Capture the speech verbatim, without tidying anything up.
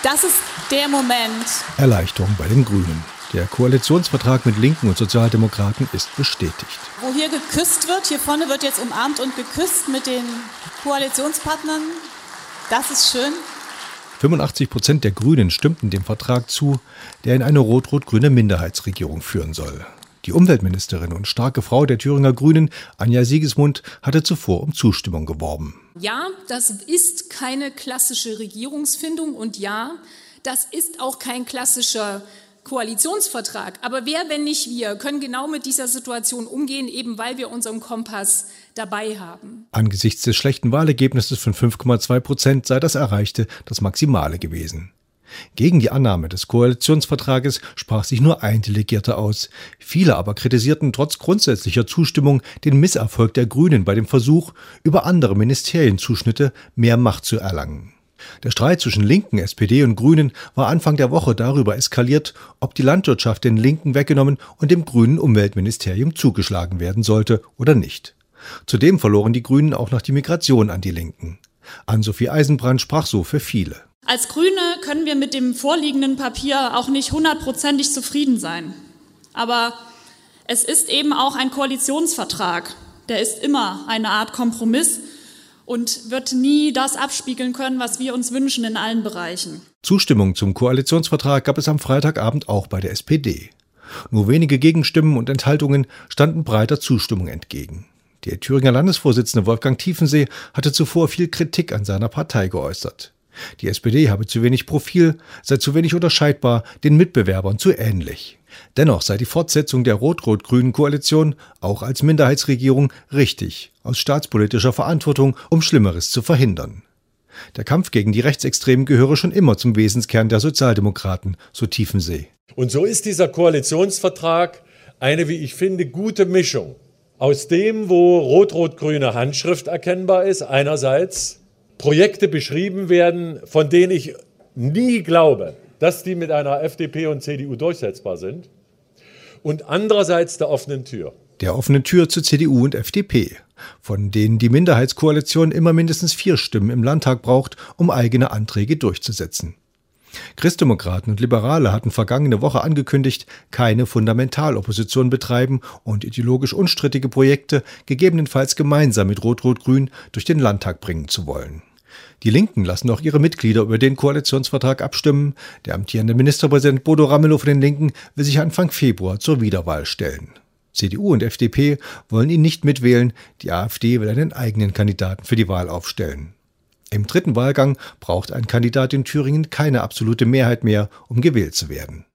Das ist der Moment. Erleichterung bei den Grünen. Der Koalitionsvertrag mit Linken und Sozialdemokraten ist bestätigt. Wo hier geküsst wird, hier vorne wird jetzt umarmt und geküsst mit den Koalitionspartnern. Das ist schön. fünfundachtzig Prozent der Grünen stimmten dem Vertrag zu, der in eine rot-rot-grüne Minderheitsregierung führen soll. Die Umweltministerin und starke Frau der Thüringer Grünen, Anja Siegesmund, hatte zuvor um Zustimmung geworben. Ja, das ist keine klassische Regierungsfindung und ja, das ist auch kein klassischer Koalitionsvertrag. Aber wer, wenn nicht wir, können genau mit dieser Situation umgehen, eben weil wir unseren Kompass dabei haben. Angesichts des schlechten Wahlergebnisses von fünf Komma zwei Prozent sei das Erreichte das Maximale gewesen. Gegen die Annahme des Koalitionsvertrages sprach sich nur ein Delegierter aus. Viele aber kritisierten trotz grundsätzlicher Zustimmung den Misserfolg der Grünen bei dem Versuch, über andere Ministerienzuschnitte mehr Macht zu erlangen. Der Streit zwischen Linken, S P D und Grünen war Anfang der Woche darüber eskaliert, ob die Landwirtschaft den Linken weggenommen und dem grünen Umweltministerium zugeschlagen werden sollte oder nicht. Zudem verloren die Grünen auch noch die Migration an die Linken. Ann-Sophie Eisenbrand sprach so für viele. Als Grüne können wir mit dem vorliegenden Papier auch nicht hundertprozentig zufrieden sein. Aber es ist eben auch ein Koalitionsvertrag. Der ist immer eine Art Kompromiss und wird nie das abspiegeln können, was wir uns wünschen in allen Bereichen. Zustimmung zum Koalitionsvertrag gab es am Freitagabend auch bei der S P D. Nur wenige Gegenstimmen und Enthaltungen standen breiter Zustimmung entgegen. Der Thüringer Landesvorsitzende Wolfgang Tiefensee hatte zuvor viel Kritik an seiner Partei geäußert. Die S P D habe zu wenig Profil, sei zu wenig unterscheidbar, den Mitbewerbern zu ähnlich. Dennoch sei die Fortsetzung der rot-rot-grünen Koalition auch als Minderheitsregierung richtig, aus staatspolitischer Verantwortung, um Schlimmeres zu verhindern. Der Kampf gegen die Rechtsextremen gehöre schon immer zum Wesenskern der Sozialdemokraten, so Tiefensee. Und so ist dieser Koalitionsvertrag eine, wie ich finde, gute Mischung aus dem, wo rot-rot-grüne Handschrift erkennbar ist, einerseits Projekte beschrieben werden, von denen ich nie glaube, dass die mit einer F D P und C D U durchsetzbar sind, und andererseits der offenen Tür. Der offenen Tür zu C D U und F D P, von denen die Minderheitskoalition immer mindestens vier Stimmen im Landtag braucht, um eigene Anträge durchzusetzen. Christdemokraten und Liberale hatten vergangene Woche angekündigt, keine Fundamentalopposition betreiben und ideologisch unstrittige Projekte gegebenenfalls gemeinsam mit Rot-Rot-Grün durch den Landtag bringen zu wollen. Die Linken lassen auch ihre Mitglieder über den Koalitionsvertrag abstimmen. Der amtierende Ministerpräsident Bodo Ramelow von den Linken will sich Anfang Februar zur Wiederwahl stellen. C D U und F D P wollen ihn nicht mitwählen, die AfD will einen eigenen Kandidaten für die Wahl aufstellen. Im dritten Wahlgang braucht ein Kandidat in Thüringen keine absolute Mehrheit mehr, um gewählt zu werden.